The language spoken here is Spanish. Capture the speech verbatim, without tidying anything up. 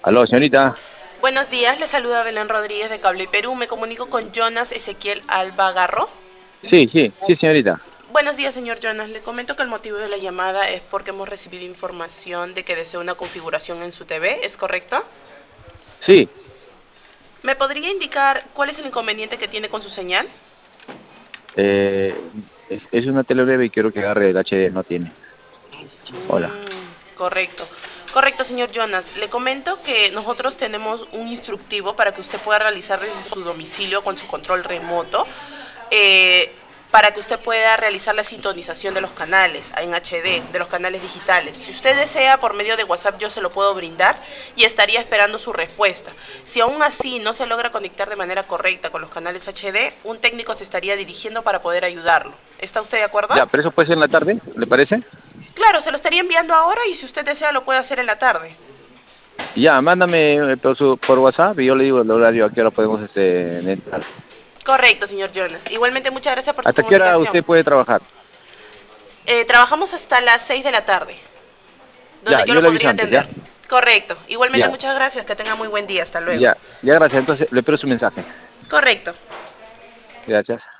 Aló, señorita. Buenos días, le saluda Belén Rodríguez de Cable Perú. Me comunico con Jonas Ezequiel Albagarro. Sí, sí, sí, señorita. Buenos días, señor Jonas. Le comento que el motivo de la llamada es porque hemos recibido información de que desea una configuración en su T V, ¿es correcto? Sí, ¿Me podría indicar cuál es el inconveniente que tiene con su señal? eh, es, es una tele breve y quiero que agarre el H D, no tiene. Hola. Mm, correcto. Correcto, señor Jonas. Le comento que nosotros tenemos un instructivo para que usted pueda realizar desde su domicilio con su control remoto, eh, para que usted pueda realizar la sintonización de los canales en H D, de los canales digitales. Si usted desea, por medio de WhatsApp yo se lo puedo brindar y estaría esperando su respuesta. Si aún así no se logra conectar de manera correcta con los canales H D, un técnico se estaría dirigiendo para poder ayudarlo. ¿Está usted de acuerdo? Ya, pero eso puede ser en la tarde, ¿le parece? Claro, se lo estaría enviando ahora y si usted desea lo puede hacer en la tarde. Ya, mándame eh, por, su, por WhatsApp y yo le digo el horario a qué hora podemos este, entrar. Correcto, señor Jonas. Igualmente muchas gracias por su ¿Hasta qué hora comunicación. usted puede trabajar? Eh, trabajamos hasta las seis de la tarde, donde Ya, yo yo lo le aviso podría antes, ¿ya? atender. Correcto. Igualmente Ya, muchas gracias. Que tenga muy buen día. Hasta luego. ya, ya, gracias. Entonces, le espero su mensaje. Correcto. Gracias.